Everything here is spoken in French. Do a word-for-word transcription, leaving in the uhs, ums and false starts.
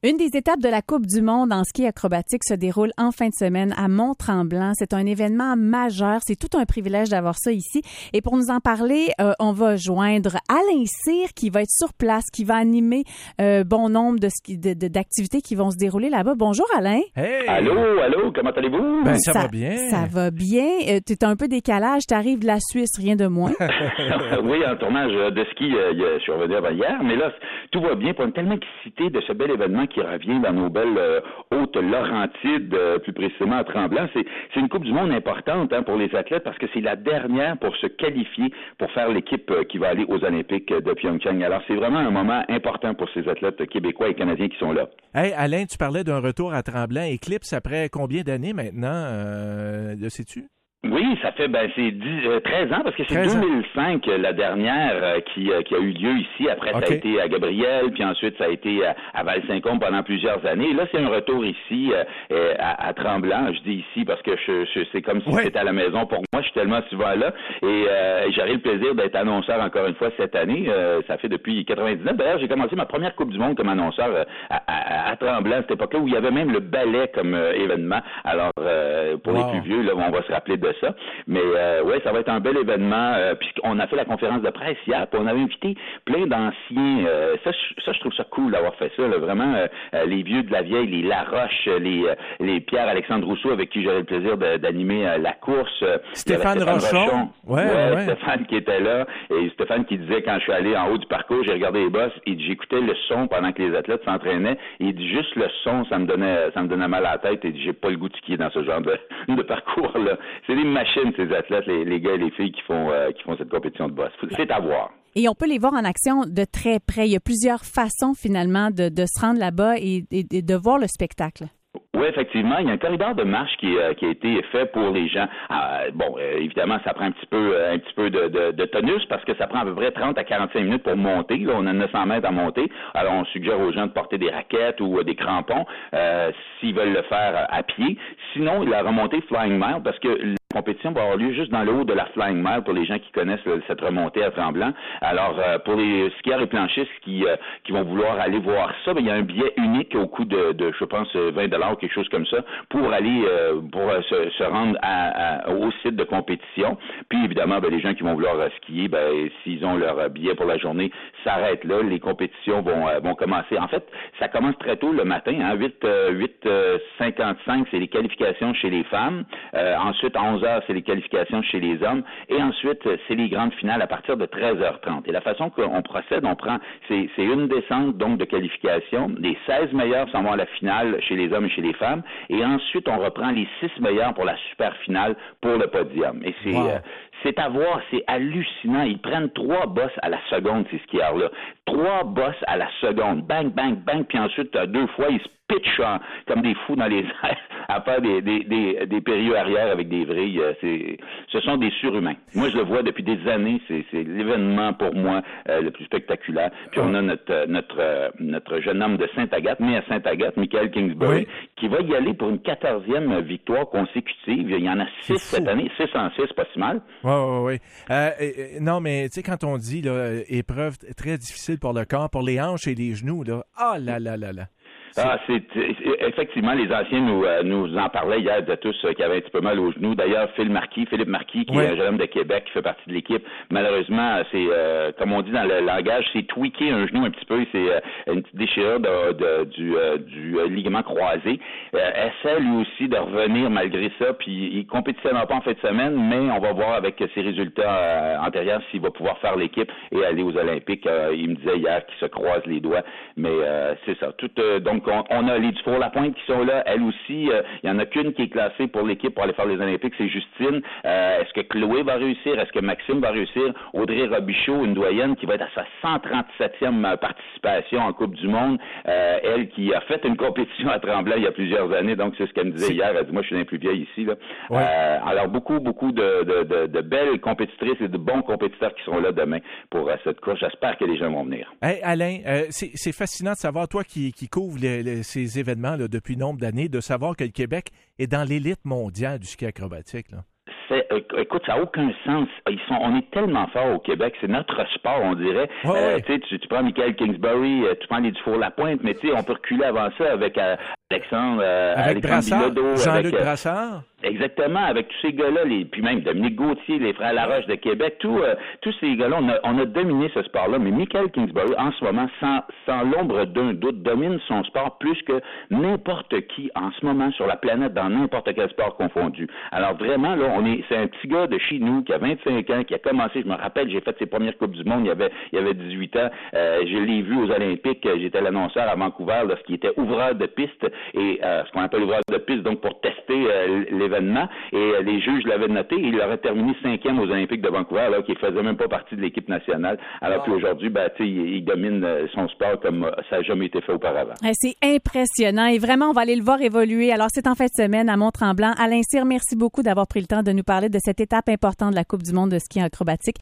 Une des étapes de la Coupe du monde en ski acrobatique se déroule en fin de semaine à Mont-Tremblant. C'est un événement majeur. C'est tout un privilège d'avoir ça ici. Et pour nous en parler, euh, on va joindre Alain Cyr qui va être sur place, qui va animer euh, bon nombre de ski, de, de, d'activités qui vont se dérouler là-bas. Bonjour Alain. Hey. Allô, allô, comment allez-vous? Ben, ça, ça va bien. Ça va bien. Euh, tu es un peu décalage. Tu arrives de la Suisse, rien de moins. Oui, en tournage de ski, euh, je suis revenu avant hier, mais là, tout va bien. On est tellement excités de ce bel événement qui revient dans nos belles euh, hautes Laurentides, euh, plus précisément à Tremblant. C'est, c'est une Coupe du monde importante hein, pour les athlètes parce que c'est la dernière pour se qualifier pour faire l'équipe euh, qui va aller aux Olympiques de Pyeongchang. Alors, c'est vraiment un moment important pour ces athlètes québécois et canadiens qui sont là. Hey, Alain, tu parlais d'un retour à Tremblant. Éclipse après combien d'années maintenant, euh, le sais-tu? Oui, ça fait ben c'est dix, euh, treize ans parce que c'est deux mille cinq euh, la dernière euh, qui euh, qui a eu lieu ici. Après okay. Ça a été à Gabriel, puis ensuite ça a été à, à Val-Saint-Côme pendant plusieurs années. Et là, c'est un retour ici euh, à, à Tremblant. Je dis ici parce que je, je c'est comme si ouais. C'était à la maison pour moi. Je suis tellement souvent là et euh, j'aurai le plaisir d'être annonceur encore une fois cette année. Euh, ça fait depuis quatre-vingt-dix-neuf. D'ailleurs, j'ai commencé ma première Coupe du monde comme annonceur euh, à, à, à Tremblant à cette époque-là où il y avait même le ballet comme euh, événement. Alors euh, pour wow. les plus vieux, là, on va se rappeler de ça. Mais euh, ouais, ça va être un bel événement. Euh, puisqu'on a fait la conférence de presse hier, puis on avait invité plein d'anciens. Euh, ça, je, ça, je trouve ça cool d'avoir fait ça. Là, vraiment, euh, les vieux de la vieille, les Laroche, les, les Pierre-Alexandre Rousseau, avec qui j'aurais le plaisir de, d'animer euh, la course. Stéphane, Stéphane Rochon. Rochon. Ouais, ouais, ouais, Stéphane qui était là. Et Stéphane qui disait, quand je suis allé en haut du parcours, j'ai regardé les bosses, et j'écoutais le son pendant que les athlètes s'entraînaient. Et il dit juste le son, ça me donnait, ça me donnait mal à la tête. Et il dit, j'ai pas le goût de skier dans ce genre de, de parcours-là. C'est des machines, ces athlètes, les, les gars et les filles qui font euh, qui font cette compétition de boss. C'est à voir. Et on peut les voir en action de très près. Il y a plusieurs façons, finalement, de, de se rendre là-bas et, et, et de voir le spectacle. Oui, effectivement, il y a un corridor de marche qui, euh, qui a été fait pour les gens. Euh, bon, euh, évidemment, ça prend un petit peu un petit peu de, de, de tonus parce que ça prend à peu près trente à quarante-cinq minutes pour monter. Là, on a neuf cents mètres à monter. Alors, on suggère aux gens de porter des raquettes ou euh, des crampons euh, s'ils veulent le faire à pied. Sinon, la remontée Flying Mile, parce que la compétition va avoir lieu juste dans le haut de la Flying Mile pour les gens qui connaissent là, cette remontée à Tremblant. Alors, euh, pour les skieurs et planchistes qui euh, qui vont vouloir aller voir ça, ben, il y a un billet unique au coût de, de je pense, vingt dollars quelque chose comme ça, pour aller euh, pour euh, se, se rendre à, à, au site de compétition. Puis évidemment, ben, les gens qui vont vouloir euh, skier, ben, s'ils ont leur billet pour la journée, s'arrêtent là. Les compétitions vont euh, vont commencer. En fait, ça commence très tôt le matin, hein, huit cinquante-cinq, c'est les qualifications chez les femmes. Euh, ensuite, à onze heures, c'est les qualifications chez les hommes. Et ensuite, c'est les grandes finales à partir de treize heures trente. Et la façon qu'on procède, on prend, c'est, c'est une descente donc de qualification. Les seize meilleurs s'en vont à la finale chez les hommes et chez les femmes. Et ensuite, on reprend les six meilleurs pour la super finale pour le podium. Et c'est, wow. euh, c'est à voir, c'est hallucinant. Ils prennent trois bosses à la seconde, ces skieurs-là. Trois bosses à la seconde. Bang, bang, bang. Puis ensuite, deux fois, ils se pitchent en, comme des fous dans les airs à faire des, des, des, des périlleux arrière avec des vrilles. C'est, ce sont des surhumains. Moi, je le vois depuis des années. C'est, c'est l'événement pour moi euh, le plus spectaculaire. Puis on a notre, notre, euh, notre jeune homme de Sainte-Agathe, né à Sainte-Agathe, Michael Kingsbury, oui. qui va y aller pour une quatorzième victoire consécutive. Il y en a six cette année. Six en six, pas si mal. Oui, oui, oui. Euh, non, mais tu sais, quand on dit là, épreuve très difficile pour le corps, pour les hanches et les genoux, là, ah là là là là. Ah, c'est, c'est effectivement, les anciens nous euh, nous en parlaient hier de tous euh, qui avaient un petit peu mal aux genoux. D'ailleurs, Phil Marquis, Philippe Marquis, qui oui. est un jeune homme de Québec, qui fait partie de l'équipe, malheureusement, c'est euh, comme on dit dans le langage, c'est tweaké un genou un petit peu. C'est euh, une petite déchirure de, de, du, euh, du euh, ligament croisé. Euh, essaie lui aussi de revenir malgré ça. Puis il compétitionnera pas en fin de semaine, mais on va voir avec ses résultats euh, antérieurs s'il va pouvoir faire l'équipe et aller aux Olympiques. Euh, il me disait hier qu'il se croise les doigts, mais euh, c'est ça. Tout euh, donc On, on a les Dufour-Lapointe qui sont là, elle aussi. Euh, il y en a qu'une qui est classée pour l'équipe pour aller faire les Olympiques, c'est Justine. Euh, est-ce que Chloé va réussir? Est-ce que Maxime va réussir? Audrey Robichaud, une doyenne qui va être à sa cent trente-septième participation en Coupe du monde. Euh, elle qui a fait une compétition à Tremblant il y a plusieurs années, donc c'est ce qu'elle me disait hier. Elle dit, moi, je suis l'un plus vieille ici. Là. Ouais. Euh, alors, beaucoup, beaucoup de, de, de, de belles compétitrices et de bons compétiteurs qui sont là demain pour euh, cette course. J'espère que les gens vont venir. Hey, Alain, euh, c'est, c'est fascinant de savoir, toi qui, qui couvres les, les, ces événements là, depuis nombre d'années, de savoir que le Québec est dans l'élite mondiale du ski acrobatique. Là. c'est, écoute, ça n'a aucun sens. Ils sont, on est tellement fort au Québec, c'est notre sport, on dirait. Ouais, euh, ouais. Tu, tu prends Michael Kingsbury, tu prends les Dufour-Lapointe, mais tu sais, on peut reculer avant ça avec euh, Alexandre, euh, avec Alexandre Brassard, Bilodeau, Jean-Luc avec, euh, Brassard. Exactement, avec tous ces gars-là, les, puis même Dominique Gauthier, les frères Laroche de Québec, tout, euh, tous ces gars-là, on a, on a dominé ce sport-là. Mais Michael Kingsbury, en ce moment, sans, sans l'ombre d'un doute, domine son sport plus que n'importe qui en ce moment sur la planète, dans n'importe quel sport confondu. Alors vraiment, là, on est, c'est un petit gars de chez nous qui a vingt-cinq ans, qui a commencé, je me rappelle, j'ai fait ses premières Coupes du Monde, il y avait, il y avait dix-huit ans, euh, je l'ai vu aux Olympiques, j'étais l'annonceur à Vancouver lorsqu'il était ouvreur de piste, et euh, ce qu'on appelle ouvreur de piste, donc pour tester euh, l'événement, et les juges l'avaient noté, il aurait terminé cinquième aux Olympiques de Vancouver, alors qu'il faisait même pas partie de l'équipe nationale, alors wow. qu'aujourd'hui, ben, tu sais, il, il domine son sport comme ça n'a jamais été fait auparavant. C'est impressionnant et vraiment, on va aller le voir évoluer. Alors, c'est en fin de semaine à Mont-Tremblant. Alain Cyr, merci beaucoup d'avoir pris le temps de nous parler de cette étape importante de la Coupe du monde de ski acrobatique.